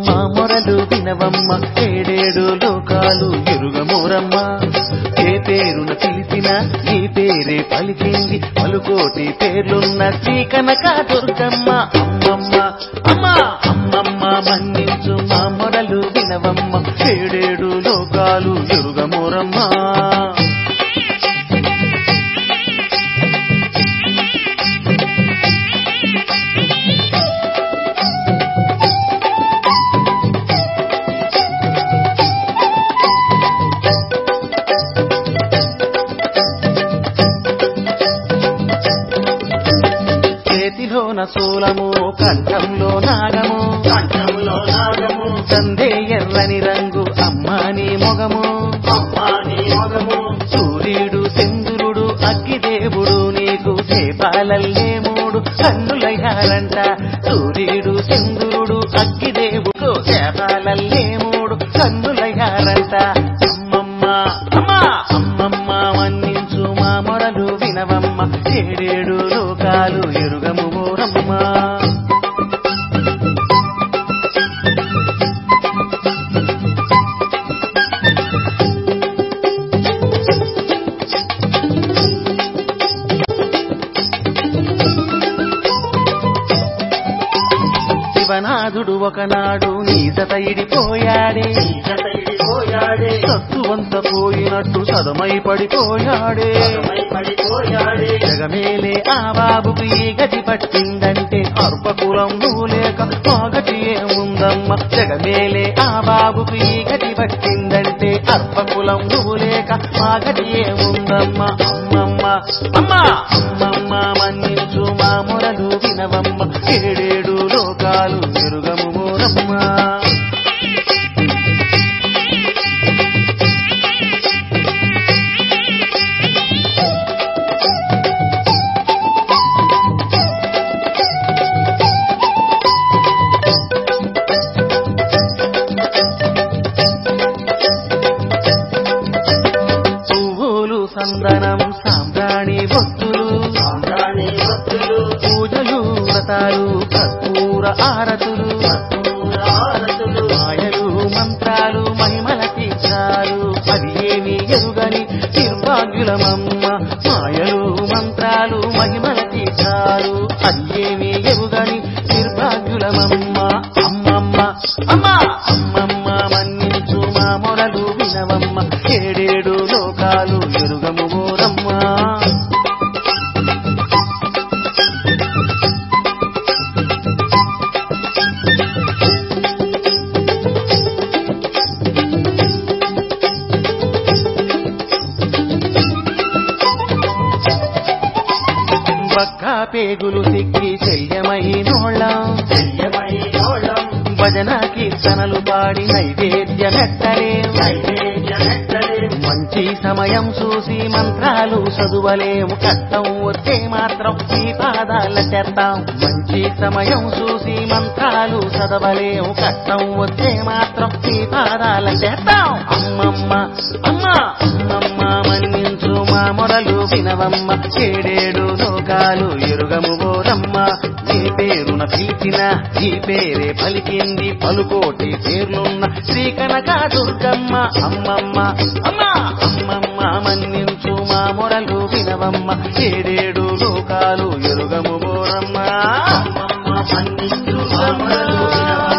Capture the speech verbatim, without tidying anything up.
మా మొరలు వినవమ్మ ఏడేడు లోకాలు ఎరుగమోరమ్మ ఏ పేరున పిలిచినా నీ పేరే పలికింది పలుకోటి పేర్లున్న శ్రీ కనక దుర్గమ్మ అమ్మమ్మ అమ్మ అమ్మమ్మ మన్నించు మా మొరలు వినవమ్మ ఏడేడు లోకాలు ఎరుగమోరమ్మ శూలము కంఠంలో నాగము కంఠంలో నాగము సందే ఎర్రని రంగు అమ్మాని మొగము అమ్మాని మొగము సూర్యుడు చంద్రుడు అగ్గిదేవుడు నీకు చేపాలల్లే మూడు కన్నులయ్యారంట సూర్యుడు చంద్రుడు అగ్గిదేవుడు చేపాలల్లే మూడు కన్నులయ్యారంట అమ్మమ్మ అమ్మ అమ్మమ్మ మన్నించు మా మొరలు వినవమ్మ ఏడేడు లోకాలు ఎరుగము ఓరమ్మ శివనాథుడు ఒకనాడు నీ జత ఇడిపోయాడే జతయిడిపోయాడే సత్తువంత పోయినట్టు సదమై పడిపోయాడే పడిపోయాడే జగమేలే ఆ బాబుకు ఈ గతి పట్టిందంటే అర్పకులం నువ్వు లేక మాగటి ఏముందమ్మ జగమేలే ఆ బాబుకు ఈ గతి పట్టిందంటే అర్పకులం నువ్వు లేక మాగటి ఏముందమ్మ అమ్మమ్మ అమ్మ అమ్మమ్మ మన్నించు మా మొరలు వినవమ్మ ఏడేడు లోకాలు ఎరుగము మోరమ్మ సందనం సాంబ్రాణి భక్తులు సాంబ్రాణి భక్తులు పూజలు వ్రతాలు కర్పూర ఆరతులు ఆరతులు మాయలు మంత్రాలు మహిమల తీర్థాలు అది ఏమి ఎరుగని నిర్భాగ్యులమమ్మ మాయలు మంత్రాలు మహిమల తీర్థాలు అది ఏమి ఎరుగని నిర్భాగ్యులమమ్మ అమ్మమ్మ అమ్మ అమ్మమ్మ మన్నించు మా మొరలు వినవమ్మ ఏడేడు లోకాలు ఎరుగము ఓరమ్మ బక్కా పేగులు సిక్కి శల్యమైనోళ్ళం చెయ్యమైనోళం భజన కీర్తనలు పాడి నైవేద్యమెత్తలే నైవేద్యమెత్తలే మంచి సమయం చూసి మంత్రాలు చదువలేము కష్టం వస్తే మాత్రం ఈ పాదాల చేస్తాం మంచి సమయం చూసి మంత్రాలు చదవలేము కష్టం వస్తే మాత్రం ఈ పాదాల చేస్తాం అమ్మమ్మ అమ్మ అమ్మమ్మ మన్నించు మా మొరలు వినవమ్మ ఏడేడు లోకాలు ఎరుగము ఓరమ్మ నీ పేరున పిలిచిన ఈ పేరే పలికింది పలుకోటి పేర్లున్న శ్రీ కనక దుర్గమ్మ అమ్మమ్మ అమ్మ అమ్మమ్మ మన్నించు మా మొరలు వినవమ్మ ఏడేడు లోకాలు ఎరుగము ఓరమ్మ అమ్మమ్మ మన్నించు మా మొరలు వినవమ్మ